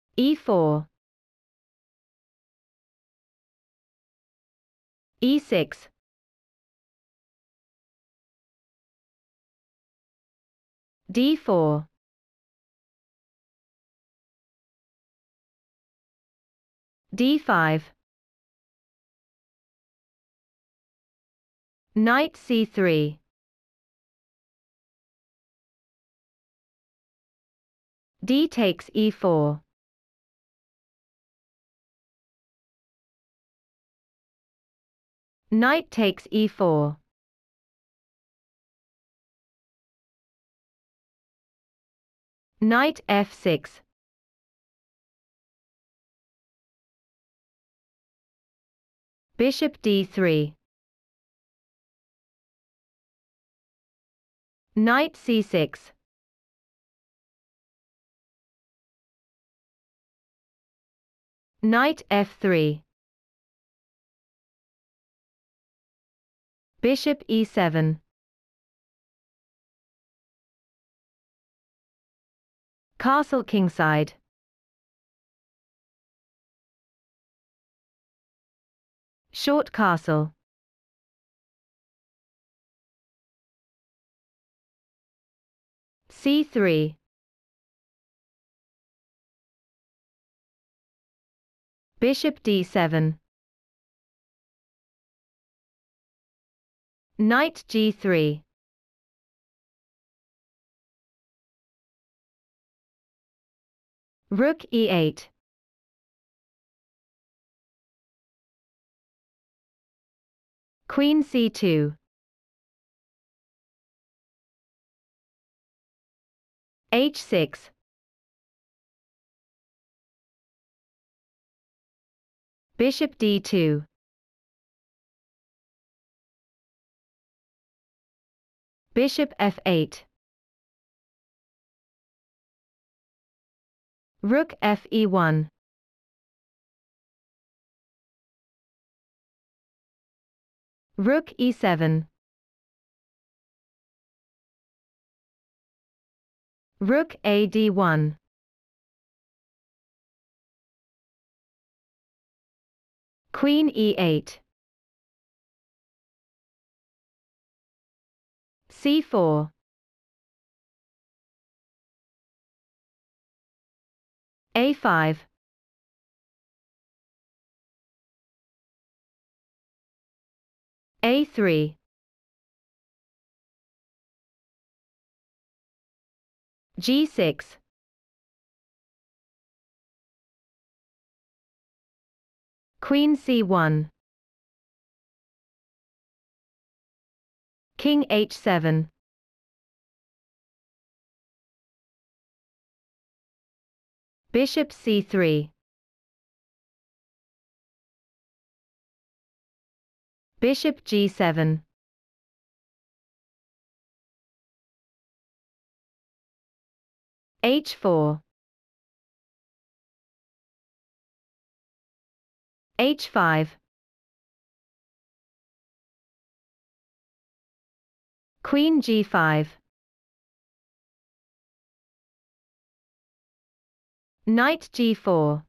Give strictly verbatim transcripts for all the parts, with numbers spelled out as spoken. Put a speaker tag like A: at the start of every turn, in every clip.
A: e four, e six, d four, d five, knight c three, d takes e four, knight takes e four, knight f six, bishop d three, knight c six, knight f three, bishop e seven, castle kingside, short castle, c three, bishop d seven, knight g three, rook e eight, queen c two, h six, bishop d two, bishop f eight, rook f e one, rook e seven, rook a d one, queen e eight, c four, a five, a three, g six, queen c one, king h seven, bishop c three, bishop g seven, h four, h five, queen g five, knight g four,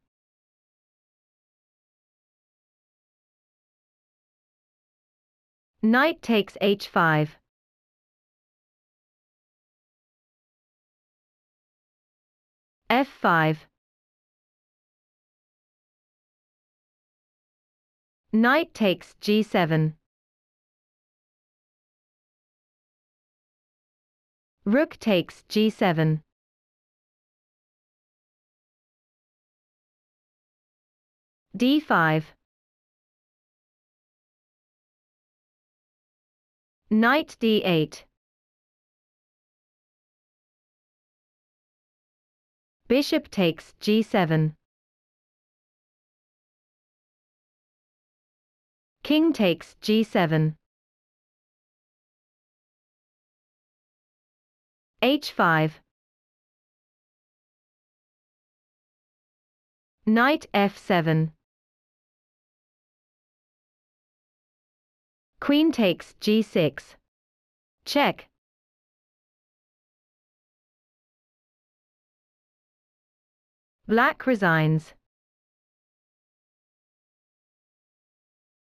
A: knight takes h five, f five, knight takes g seven, rook takes g seven, d five, knight d eight, bishop takes g seven, king takes g seven, h five, knight f seven, queen takes g six, check, Black resigns.